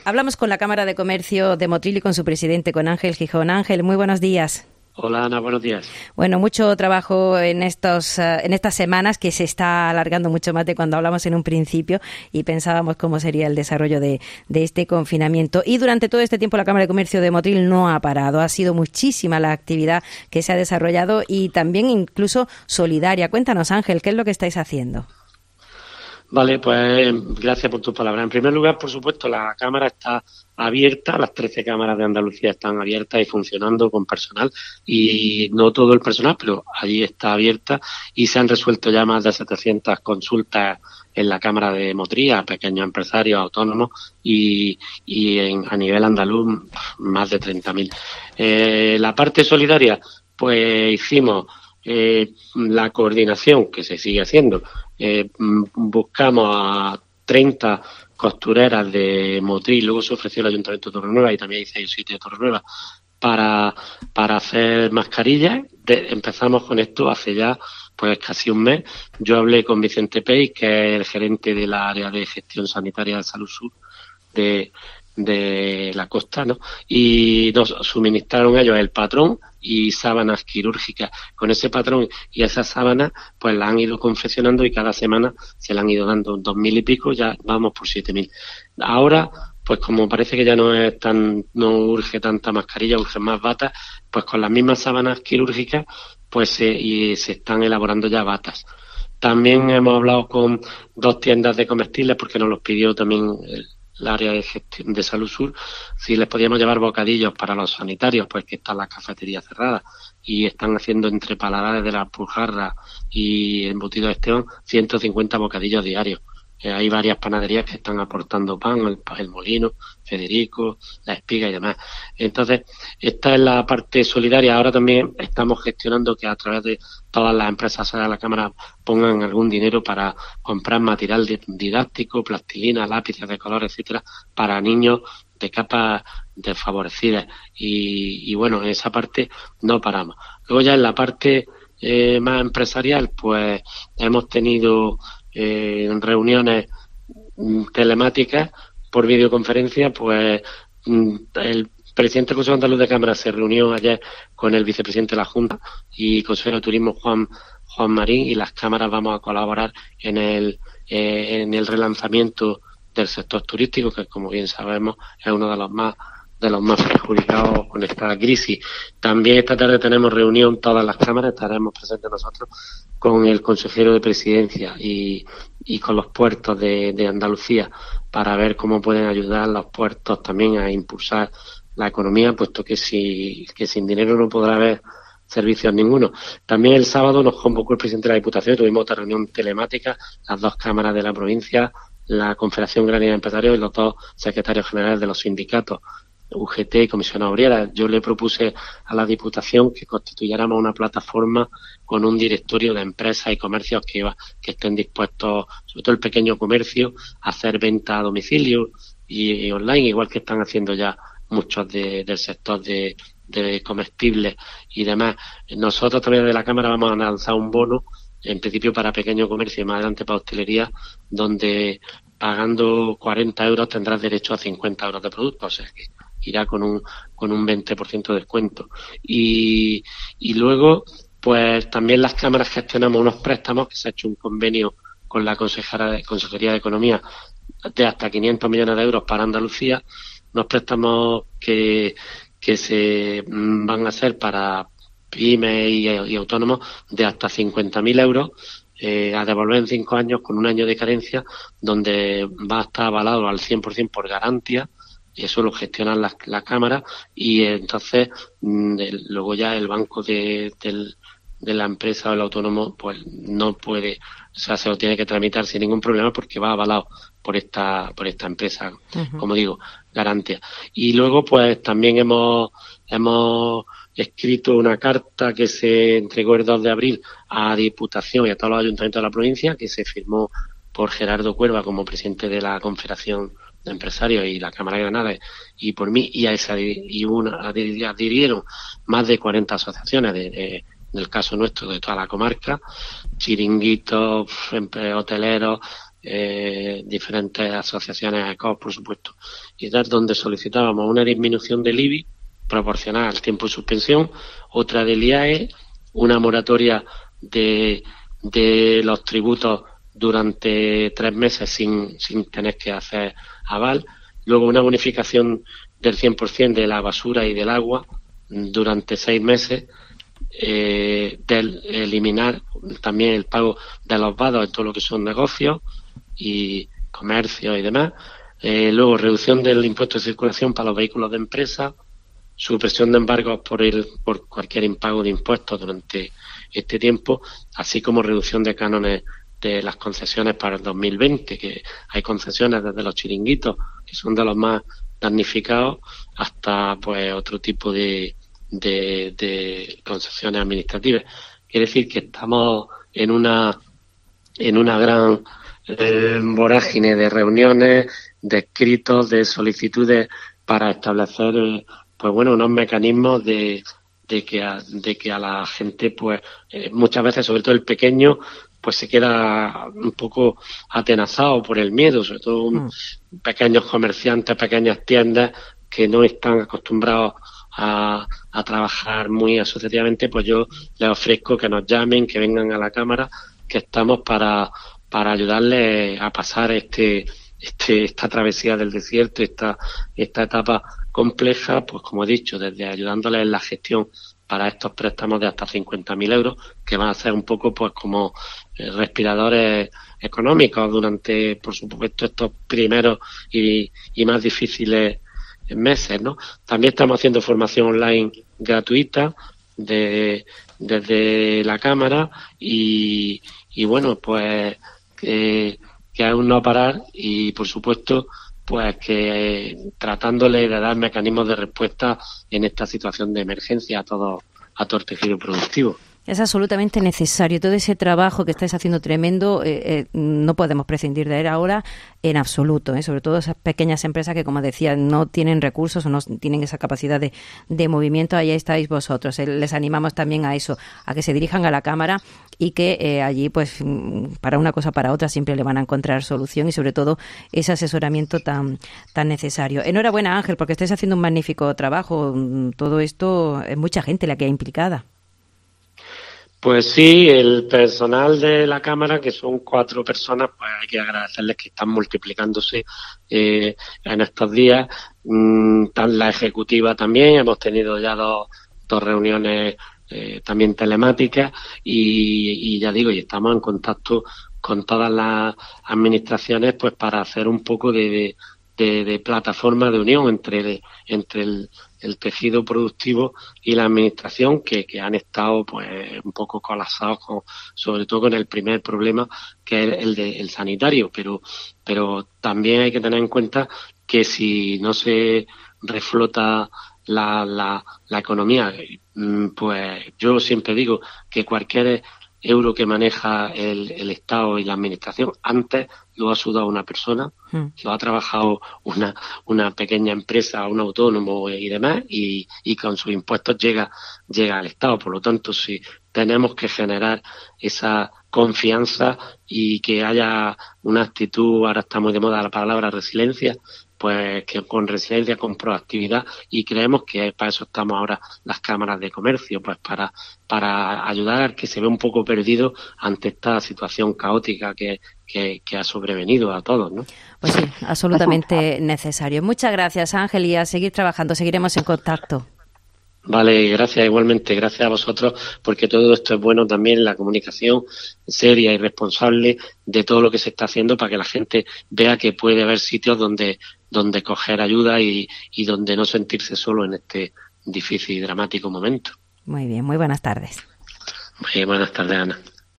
Hablamos con la Cámara de Comercio de Motril y con su presidente, con Ángel Gijón. Ángel, muy buenos días. Hola Ana, buenos días. Bueno, mucho trabajo en estas semanas, que se está alargando mucho más de cuando hablamos en un principio y pensábamos cómo sería el desarrollo de este confinamiento. Y durante todo este tiempo la Cámara de Comercio de Motril no ha parado. Ha sido muchísima la actividad que se ha desarrollado y también incluso solidaria. Cuéntanos, Ángel, ¿qué es lo que estáis haciendo? Vale, pues gracias por tus palabras. En primer lugar, por supuesto, la Cámara está abierta, las 13 cámaras de Andalucía están abiertas y funcionando con personal, y no todo el personal, pero allí está abierta, y se han resuelto ya más de 700 consultas en la Cámara de Motril a pequeños empresarios, autónomos, y a nivel andaluz más de 30.000. La parte solidaria, pues hicimos la coordinación, que se sigue haciendo. Buscamos a 30 costureras de Motril, luego se ofreció el Ayuntamiento de Torrenueva y también hice el sitio de Torrenueva para hacer mascarillas. Empezamos con esto hace ya pues casi un mes. Yo hablé con Vicente Pey, que es el gerente del área de gestión sanitaria de Salud Sur de la costa, ¿no? Y nos suministraron ellos el patrón y sábanas quirúrgicas. Con ese patrón y esas sábanas, pues las han ido confeccionando y cada semana se le han ido dando 2.000 y pico, ya vamos por 7.000. Ahora, pues como parece que ya no urge tanta mascarilla, urgen más batas, pues con las mismas sábanas quirúrgicas, pues se están elaborando ya batas. También hemos hablado con 2 tiendas de comestibles, porque nos los pidió también el área de gestión de Salud Sur, si les podíamos llevar bocadillos para los sanitarios, pues que están las cafeterías cerradas y están haciendo entre Paladares de la Alpujarra y Embutido de Esteón 150 bocadillos diarios. Hay varias panaderías que están aportando pan, el Molino, Federico, La Espiga y demás. Entonces, esta es la parte solidaria. Ahora también estamos gestionando que a través de todas las empresas de la Cámara pongan algún dinero para comprar material didáctico, plastilina, lápices de color, etcétera, para niños de capas desfavorecidas. Y bueno, en esa parte no paramos. Luego ya en la parte más empresarial, pues hemos tenido reuniones telemáticas por videoconferencia. Pues el presidente del Consejo Andaluz de Cámara se reunió ayer con el vicepresidente de la Junta y consejero de Turismo Juan Marín, y las cámaras vamos a colaborar en el relanzamiento del sector turístico, que como bien sabemos es uno de los más perjudicados con esta crisis. También esta tarde tenemos reunión todas las cámaras, estaremos presentes nosotros con el consejero de Presidencia y con los puertos de Andalucía, para ver cómo pueden ayudar los puertos también a impulsar la economía, puesto que sin dinero no podrá haber servicios ninguno. También el sábado nos convocó el presidente de la Diputación, tuvimos otra reunión telemática, las 2 cámaras de la provincia, la Confederación Agraria de Empresarios y los 2 secretarios generales de los sindicatos, UGT y Comisión Obrera. Yo le propuse a la Diputación que constituyéramos una plataforma con un directorio de empresas y comercios que estén dispuestos, sobre todo el pequeño comercio, a hacer venta a domicilio y online, igual que están haciendo ya muchos del sector de comestibles y demás. Nosotros también de la Cámara vamos a lanzar un bono, en principio para pequeño comercio y más adelante para hostelería, donde pagando 40 euros tendrás derecho a 50 euros de producto, o sea que irá con un 20% de descuento. Y luego, pues también las cámaras gestionamos unos préstamos, que se ha hecho un convenio con la Consejería de Economía de hasta 500 millones de euros para Andalucía, unos préstamos que se van a hacer para pymes y autónomos de hasta 50.000 euros, a devolver en 5 años con un año de carencia, donde va a estar avalado al 100% por garantía, y eso lo gestionan la Cámara, y entonces luego ya el banco de la empresa o el autónomo pues no puede, o sea, se lo tiene que tramitar sin ningún problema porque va avalado por esta empresa, como digo, garantía. Y luego pues también hemos escrito una carta que se entregó el 2 de abril a Diputación y a todos los ayuntamientos de la provincia, que se firmó por Gerardo Cuerva como presidente de la Confederación de Empresarios y la Cámara de Granada, y por mí, y adhirieron más de 40 asociaciones del caso nuestro, de toda la comarca, chiringuitos, hoteleros, diferentes asociaciones ECOS, por supuesto, y tal, donde solicitábamos una disminución del IBI proporcional al tiempo de suspensión, otra del IAE, una moratoria de los tributos durante 3 meses sin tener que hacer aval, luego una bonificación del 100% de la basura y del agua durante 6 meses, eliminar también el pago de los vados en todo lo que son negocios y comercio y demás, luego reducción del impuesto de circulación para los vehículos de empresa, supresión de embargos por cualquier impago de impuestos durante este tiempo, así como reducción de cánones de las concesiones para el 2020, que hay concesiones desde los chiringuitos, que son de los más damnificados, hasta pues otro tipo de concesiones administrativas. Quiere decir que estamos en una gran vorágine de reuniones, de escritos, de solicitudes para establecer pues bueno, unos mecanismos de que a la gente, pues muchas veces, sobre todo el pequeño, pues se queda un poco atenazado por el miedo, sobre todo pequeños comerciantes, pequeñas tiendas que no están acostumbrados a trabajar muy asociativamente. Pues yo les ofrezco que nos llamen, que vengan a la Cámara, que estamos para ayudarles a pasar esta travesía del desierto, esta etapa compleja, pues como he dicho, desde ayudándoles en la gestión para estos préstamos de hasta 50.000 euros, que van a ser un poco pues como respiradores económicos durante, por supuesto, estos primeros y más difíciles meses, ¿no? También estamos haciendo formación online gratuita desde la Cámara y bueno, pues que aún no parar y, por supuesto, pues que tratándole de dar mecanismos de respuesta en esta situación de emergencia a todo el tejido productivo. Es absolutamente necesario. Todo ese trabajo que estáis haciendo tremendo, no podemos prescindir de él ahora en absoluto, sobre todo esas pequeñas empresas que, como decía, no tienen recursos o no tienen esa capacidad de movimiento. Ahí estáis vosotros. Les animamos también a eso, a que se dirijan a la Cámara y que allí, pues, para una cosa para otra, siempre le van a encontrar solución y, sobre todo, ese asesoramiento tan necesario. Enhorabuena, Ángel, porque estáis haciendo un magnífico trabajo. Todo esto es mucha gente la que ha implicada. Pues sí, el personal de la Cámara, que son 4 personas, pues hay que agradecerles que están multiplicándose en estos días. La ejecutiva también, hemos tenido ya dos reuniones también telemáticas y ya digo, y estamos en contacto con todas las administraciones pues para hacer un poco de plataforma de unión entre el tejido productivo y la administración que han estado pues un poco colapsados sobre todo con el primer problema, que es el sanitario, pero también hay que tener en cuenta que si no se reflota la economía, pues yo siempre digo que cualquier euro que maneja el Estado y la administración antes lo ha sudado una persona, lo ha trabajado una pequeña empresa, un autónomo y demás, y con sus impuestos llega al Estado. Por lo tanto, si tenemos que generar esa confianza y que haya una actitud, ahora está muy de moda la palabra resiliencia, pues que con resiliencia, con proactividad, y creemos que para eso estamos ahora las cámaras de comercio, pues para ayudar al que se ve un poco perdido ante esta situación caótica que ha sobrevenido a todos, ¿no? Pues sí, absolutamente necesario. Muchas gracias, Ángel, y a seguir trabajando, seguiremos en contacto. Vale, gracias igualmente, gracias a vosotros, porque todo esto es bueno también, la comunicación seria y responsable de todo lo que se está haciendo para que la gente vea que puede haber sitios donde coger ayuda y donde no sentirse solo en este difícil y dramático momento. Muy bien, muy buenas tardes. Buenas tardes, Ana.